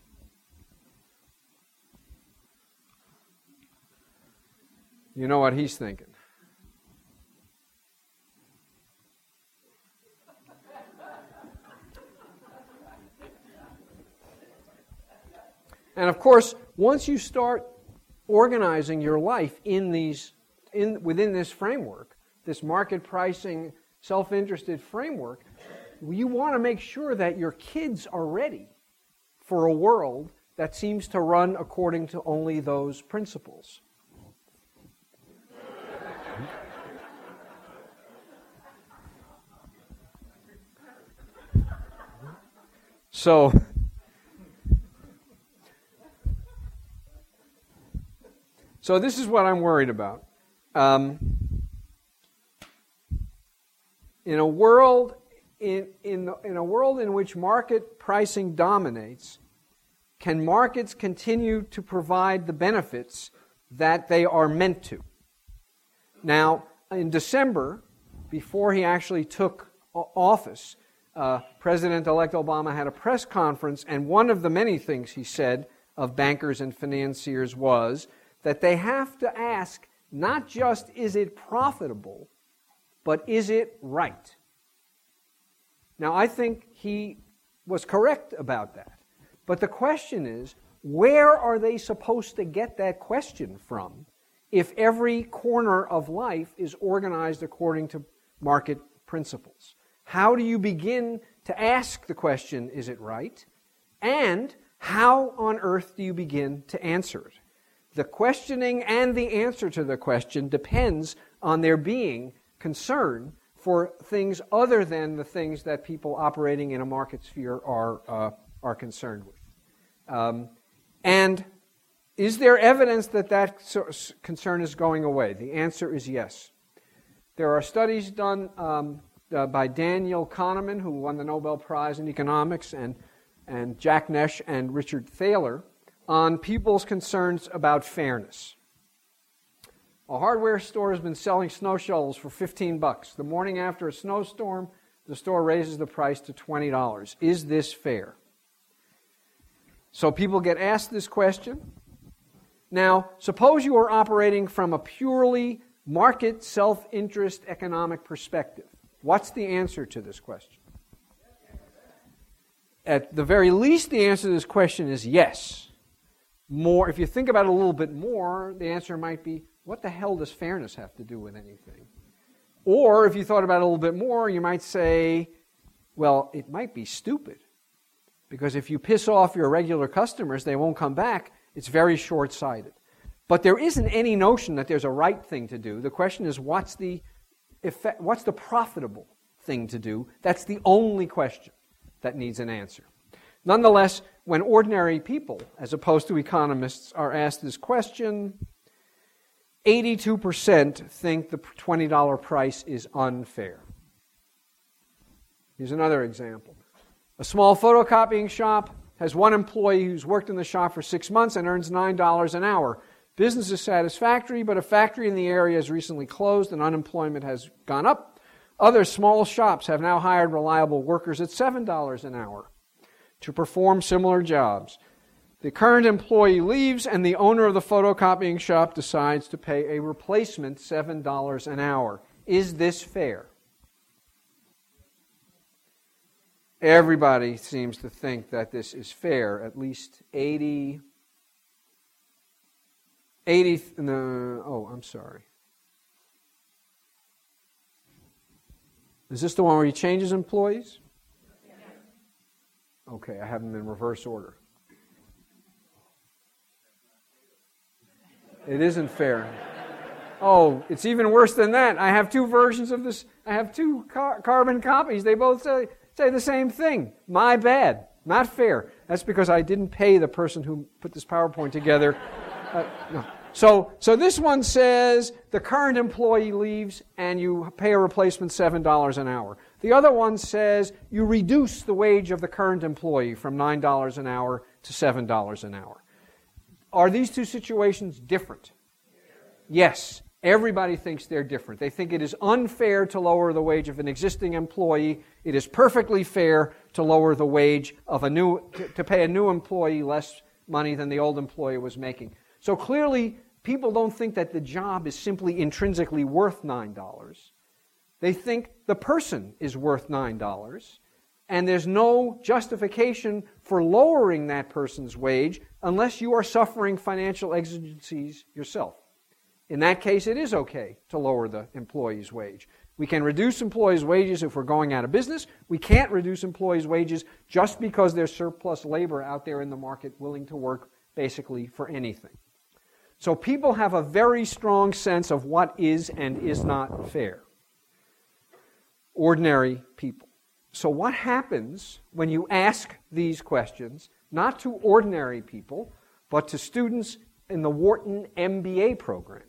You know what he's thinking. And of course, once you start organizing your life within this framework, this market pricing, self-interested framework, you want to make sure that your kids are ready for a world that seems to run according to only those principles. So this is what I'm worried about. In a world in which market pricing dominates, can markets continue to provide the benefits that they are meant to? Now, in December, before he actually took office, President-elect Obama had a press conference, and one of the many things he said of bankers and financiers was that they have to ask not just is it profitable, but is it right? Now, I think he was correct about that. But the question is, where are they supposed to get that question from if every corner of life is organized according to market principles? How do you begin to ask the question, is it right? And how on earth do you begin to answer it? The questioning and the answer to the question depends on there being concern for things other than the things that people operating in a market sphere are concerned with. And is there evidence that that concern is going away? The answer is yes. There are studies done by Daniel Kahneman, who won the Nobel Prize in Economics, and Jack Nesh and Richard Thaler, on people's concerns about fairness. A hardware store has been selling snow shovels for $15. The morning after a snowstorm, the store raises the price to $20. Is this fair? So people get asked this question. Now, suppose you are operating from a purely market, self-interest economic perspective. What's the answer to this question? At the very least, the answer to this question is yes. More, if you think about it a little bit more, the answer might be, what the hell does fairness have to do with anything? Or if you thought about it a little bit more, you might say, well, it might be stupid. Because if you piss off your regular customers, they won't come back. It's very short-sighted. But there isn't any notion that there's a right thing to do. The question is, what's the profitable thing to do? That's the only question that needs an answer. Nonetheless, when ordinary people, as opposed to economists, are asked this question, 82% think the $20 price is unfair. Here's another example. A small photocopying shop has one employee who's worked in the shop for 6 months and earns $9 an hour. Business is satisfactory, but a factory in the area has recently closed and unemployment has gone up. Other small shops have now hired reliable workers at $7 an hour to perform similar jobs. The current employee leaves, and the owner of the photocopying shop decides to pay a replacement $7 an hour. Is this fair? Everybody seems to think that this is fair. At least 80, I'm sorry. Is this the one where he changes employees? Okay, I have them in reverse order. It isn't fair. Oh, it's even worse than that. I have two versions of this. I have two carbon copies. They both say the same thing. My bad. Not fair. That's because I didn't pay the person who put this PowerPoint together. No. So this one says the current employee leaves and you pay a replacement $7 an hour. The other one says you reduce the wage of the current employee from $9 an hour to $7 an hour. Are these two situations different? Yes. Everybody thinks they're different. They think it is unfair to lower the wage of an existing employee. It is perfectly fair to lower the wage of to pay a new employee less money than the old employee was making. So clearly, people don't think that the job is simply intrinsically worth $9. They think the person is worth $9, and there's no justification for lowering that person's wage unless you are suffering financial exigencies yourself. In that case, it is okay to lower the employee's wage. We can reduce employees' wages if we're going out of business. We can't reduce employees' wages just because there's surplus labor out there in the market willing to work basically for anything. So people have a very strong sense of what is and is not fair. Ordinary people. So what happens when you ask these questions, not to ordinary people, but to students in the Wharton MBA program?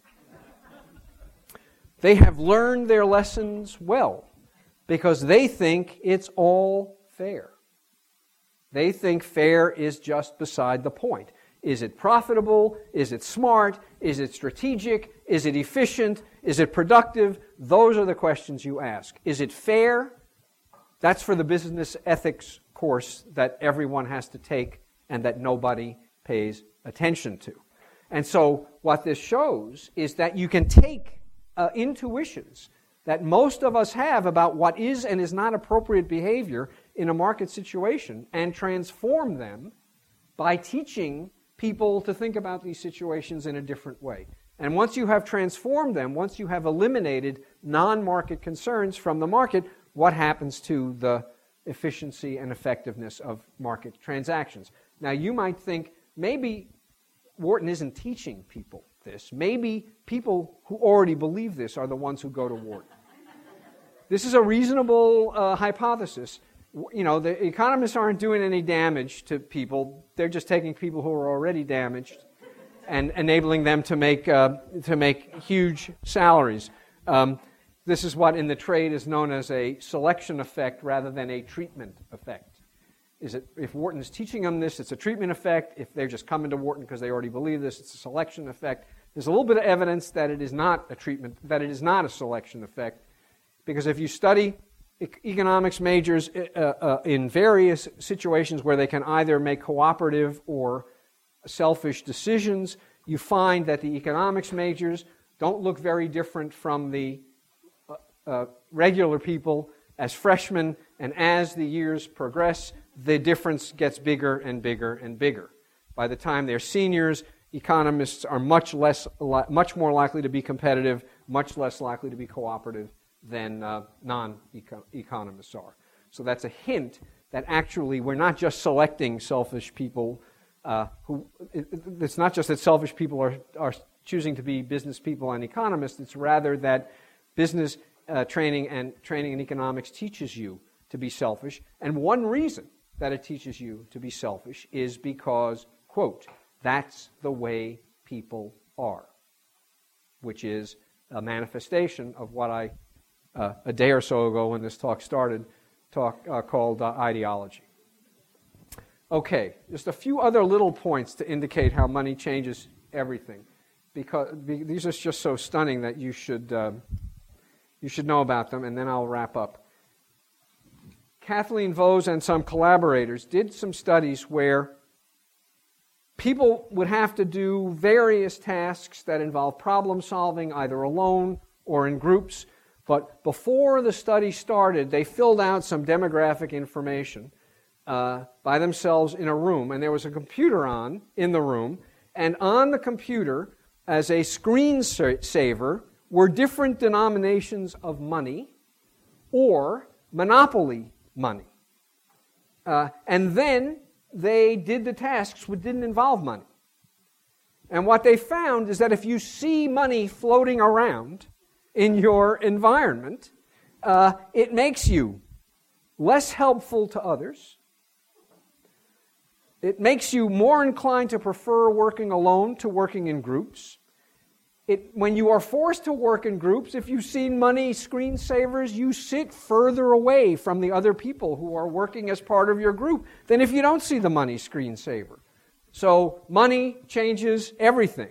They have learned their lessons well because they think it's all fair. They think fair is just beside the point. Is it profitable? Is it smart? Is it strategic? Is it efficient? Is it productive? Those are the questions you ask. Is it fair? That's for the business ethics course that everyone has to take and that nobody pays attention to. And so what this shows is that you can take intuitions that most of us have about what is and is not appropriate behavior in a market situation and transform them by teaching people to think about these situations in a different way. And once you have transformed them, once you have eliminated non-market concerns from the market, what happens to the efficiency and effectiveness of market transactions? Now, you might think maybe Wharton isn't teaching people this. Maybe people who already believe this are the ones who go to Wharton. This is a reasonable hypothesis. You know, the economists aren't doing any damage to people. They're just taking people who are already damaged and enabling them to make huge salaries. This is what in the trade is known as a selection effect rather than a treatment effect. If Wharton is teaching them this, it's a treatment effect. If they're just coming to Wharton because they already believe this, it's a selection effect. There's a little bit of evidence that it is not a treatment, that it is not a selection effect, because if you study economics majors in various situations where they can either make cooperative or selfish decisions, you find that the economics majors don't look very different from the regular people as freshmen, and as the years progress, the difference gets bigger and bigger and bigger. By the time they're seniors, economists are much more likely to be competitive, much less likely to be cooperative than non-economists are. So that's a hint that actually we're not just selecting selfish people. It's not just that selfish people are choosing to be business people and economists. It's rather that business training in economics teaches you to be selfish. And one reason that it teaches you to be selfish is because, quote, that's the way people are, which is a manifestation of what I, a day or so ago when this talk started, called ideology. Okay, just a few other little points to indicate how money changes everything, because these are just so stunning that you should know about them, and then I'll wrap up. Kathleen Vohs and some collaborators did some studies where people would have to do various tasks that involve problem solving, either alone or in groups. But before the study started, they filled out some demographic information by themselves in a room. And there was a computer on in the room. And on the computer, as a screensaver, were different denominations of money or monopoly money. And then they did the tasks which didn't involve money. And what they found is that if you see money floating around in your environment, it makes you less helpful to others. It makes you more inclined to prefer working alone to working in groups. When you are forced to work in groups, if you've seen money screensavers, you sit further away from the other people who are working as part of your group than if you don't see the money screensaver. So money changes everything.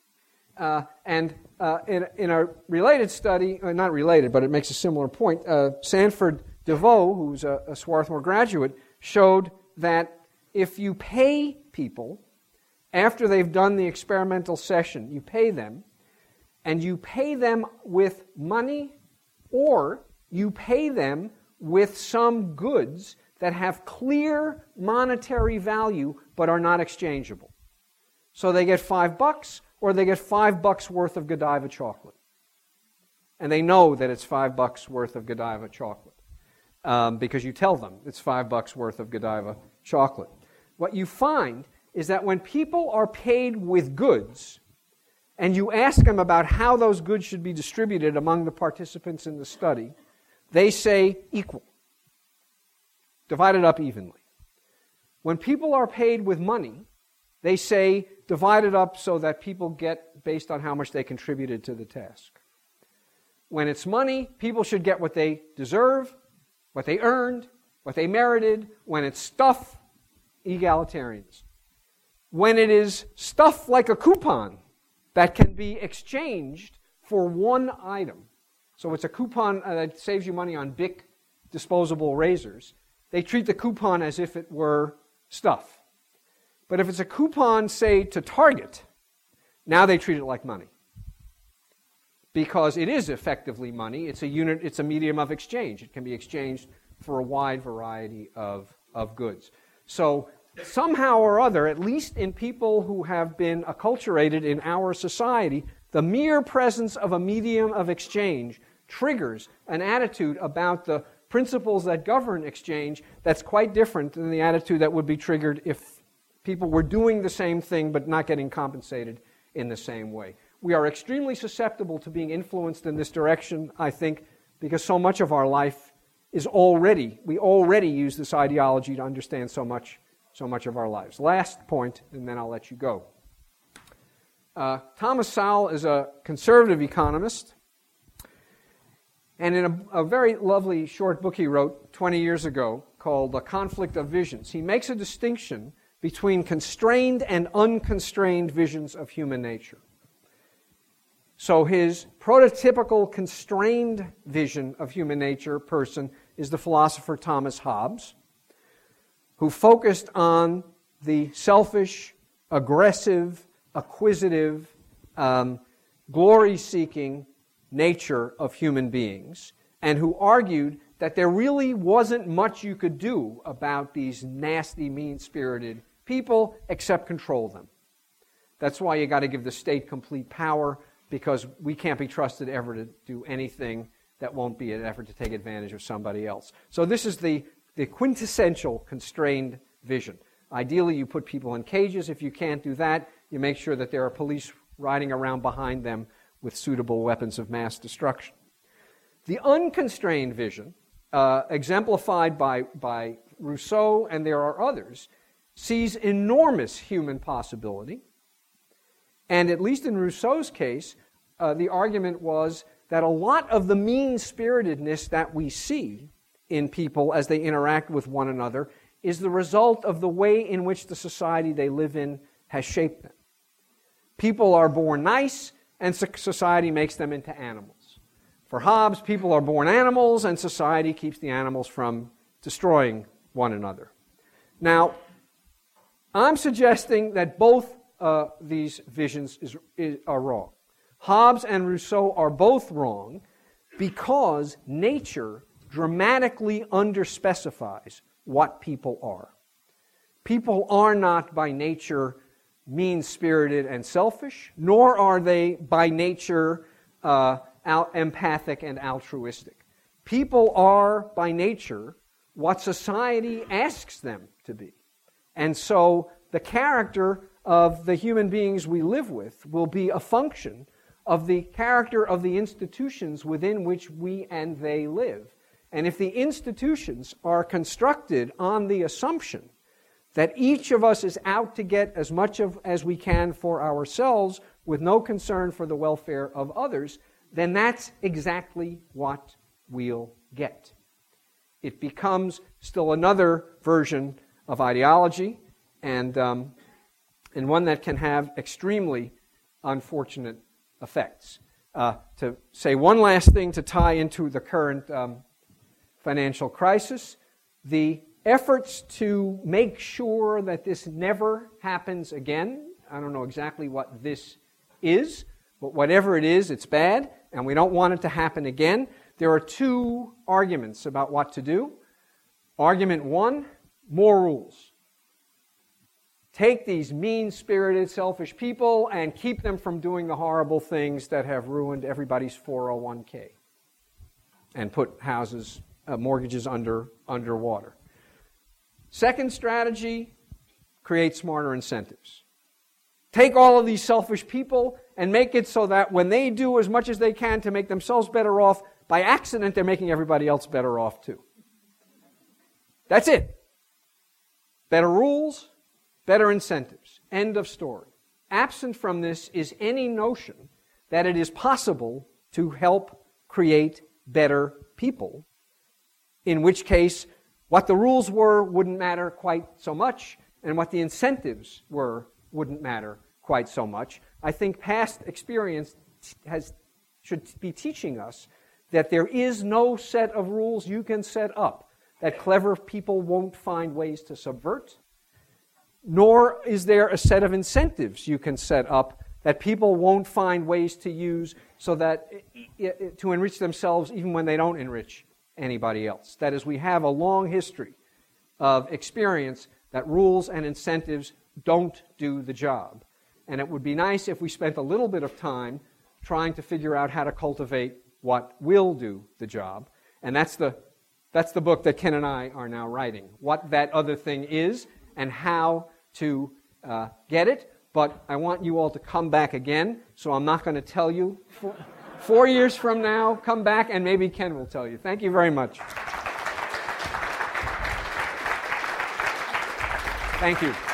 In a related study, not related, but it makes a similar point, Sanford DeVoe, who's a Swarthmore graduate, showed that if you pay people after they've done the experimental session, you pay them, and you pay them with money, or you pay them with some goods that have clear monetary value but are not exchangeable. So they get $5, or they get $5 worth of Godiva chocolate. And they know that it's $5 worth of Godiva chocolate because you tell them it's $5 worth of Godiva chocolate. What you find is that when people are paid with goods, and you ask them about how those goods should be distributed among the participants in the study, they say equal, divided up evenly. When people are paid with money, they say divided up so that people get based on how much they contributed to the task. When it's money, people should get what they deserve, what they earned, what they merited. When it's stuff, egalitarianism. When it is stuff like a coupon that can be exchanged for one item, so it's a coupon that saves you money on Bic disposable razors, they treat the coupon as if it were stuff. But if it's a coupon, say, to Target, now they treat it like money. Because it is effectively money. It's a unit, it's a medium of exchange. It can be exchanged for a wide variety of goods. So somehow or other, at least in people who have been acculturated in our society, the mere presence of a medium of exchange triggers an attitude about the principles that govern exchange that's quite different than the attitude that would be triggered if people were doing the same thing but not getting compensated in the same way. We are extremely susceptible to being influenced in this direction, I think, because so much of our life is we already use this ideology to understand so much of our lives. Last point, and then I'll let you go. Thomas Sowell is a conservative economist, and in a very lovely short book he wrote 20 years ago called The Conflict of Visions, he makes a distinction between constrained and unconstrained visions of human nature. So his prototypical constrained vision of human nature person is the philosopher Thomas Hobbes, who focused on the selfish, aggressive, acquisitive, glory-seeking nature of human beings, and who argued that there really wasn't much you could do about these nasty, mean-spirited people except control them. That's why you got to give the state complete power, because we can't be trusted ever to do anything that won't be an effort to take advantage of somebody else. So this is the quintessential constrained vision. Ideally, you put people in cages. If you can't do that, you make sure that there are police riding around behind them with suitable weapons of mass destruction. The unconstrained vision, exemplified by Rousseau, and there are others, sees enormous human possibility. And at least in Rousseau's case, the argument was that a lot of the mean-spiritedness that we see in people as they interact with one another is the result of the way in which the society they live in has shaped them. People are born nice, and society makes them into animals. For Hobbes, people are born animals, and society keeps the animals from destroying one another. Now, I'm suggesting that both these visions are wrong. Hobbes and Rousseau are both wrong because nature dramatically underspecifies what people are. People are not by nature mean-spirited and selfish, nor are they by nature empathic and altruistic. People are by nature what society asks them to be. And so the character of the human beings we live with will be a function of the character of the institutions within which we and they live. And if the institutions are constructed on the assumption that each of us is out to get as much as we can for ourselves with no concern for the welfare of others, then that's exactly what we'll get. It becomes still another version of ideology, and one that can have extremely unfortunate effects. To say one last thing to tie into the current financial crisis, the efforts to make sure that this never happens again. I don't know exactly what this is, but whatever it is, it's bad, and we don't want it to happen again. There are two arguments about what to do. Argument one, more rules. Take these mean-spirited, selfish people and keep them from doing the horrible things that have ruined everybody's 401k and put houses, mortgages underwater. Second strategy, create smarter incentives. Take all of these selfish people and make it so that when they do as much as they can to make themselves better off, by accident they're making everybody else better off too. That's it. Better rules, better incentives. End of story. Absent from this is any notion that it is possible to help create better people, in which case what the rules were wouldn't matter quite so much, and what the incentives were wouldn't matter quite so much. I think past experience should be teaching us that there is no set of rules you can set up that clever people won't find ways to subvert, nor is there a set of incentives you can set up that people won't find ways to use so that to enrich themselves even when they don't enrich anybody else. That is, we have a long history of experience that rules and incentives don't do the job. And it would be nice if we spent a little bit of time trying to figure out how to cultivate what will do the job. And that's the book that Ken and I are now writing, what that other thing is and how to get it. But I want you all to come back again, so I'm not going to tell you. 4 years from now, come back and maybe Ken will tell you. Thank you very much. Thank you.